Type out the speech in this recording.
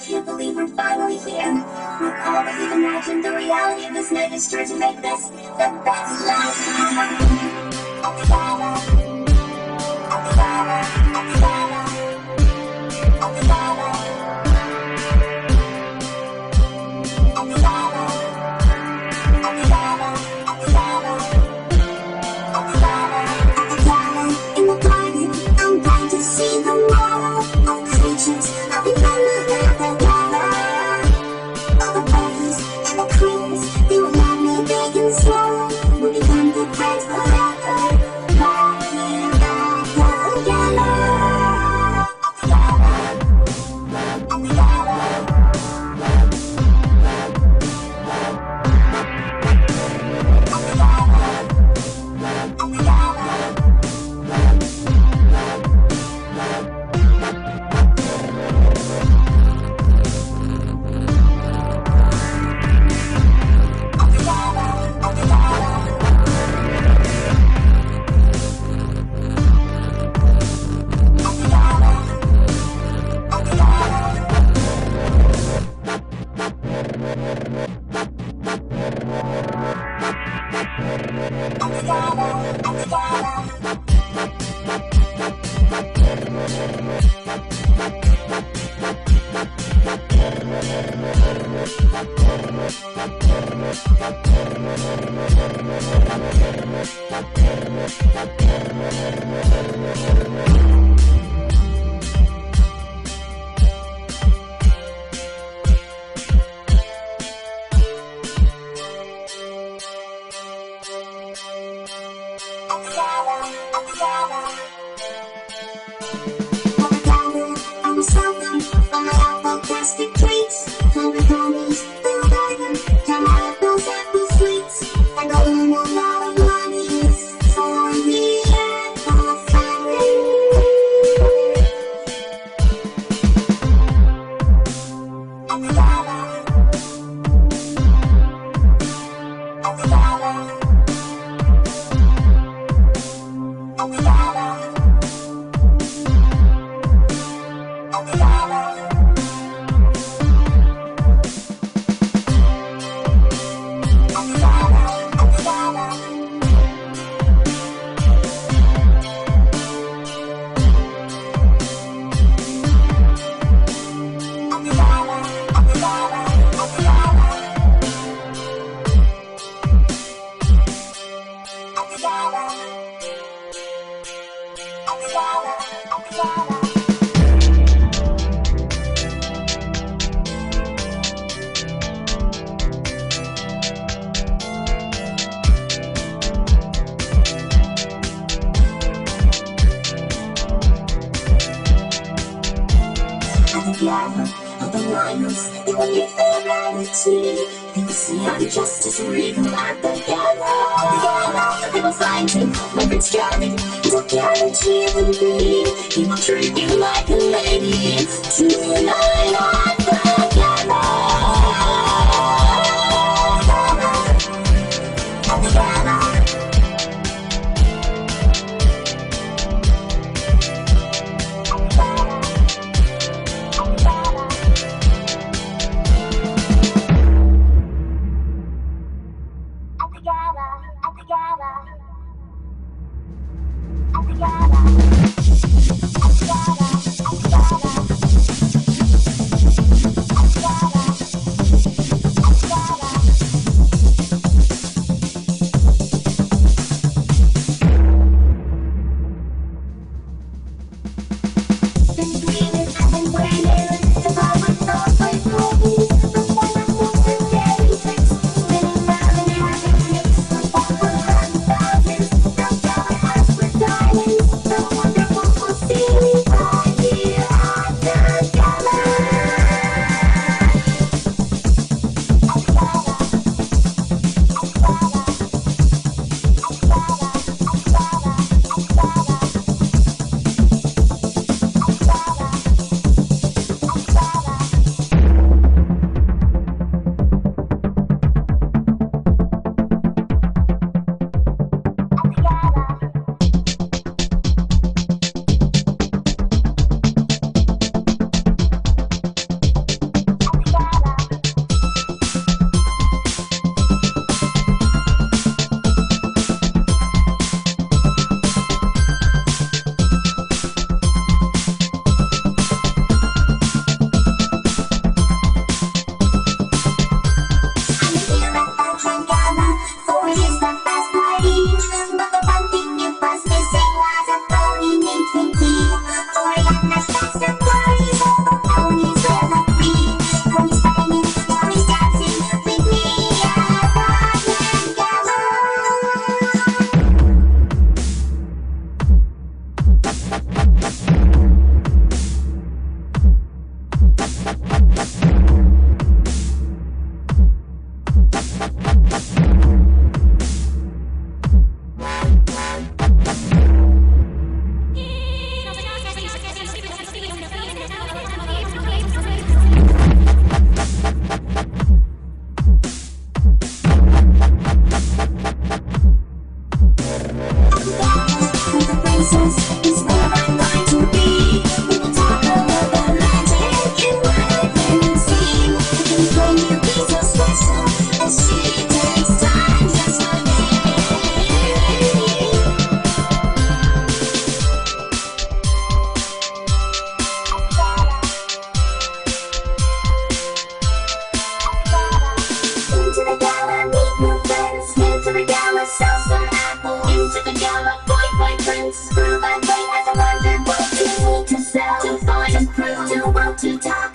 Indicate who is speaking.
Speaker 1: Can't believe we're finally here. We've always imagined the reality of this night is sure to make this the best life ever. Oksana, Oksana, Oksana, Oksana, Oksana, Oksana, Oksana, Oksana, Oksana. In the garden, I'm glad to see the water of creatures of eternal together. All the birdies and the creams, they will love me big and slow. We'll become good friends forever. Running back together. Oksana, Oksana, of the lions, they will leave their reality. They will see our justice and leave them at the together. They will find him when it's drowning. He will guarantee it will be. He will treat you like a lady. Tonight at the together. to talk.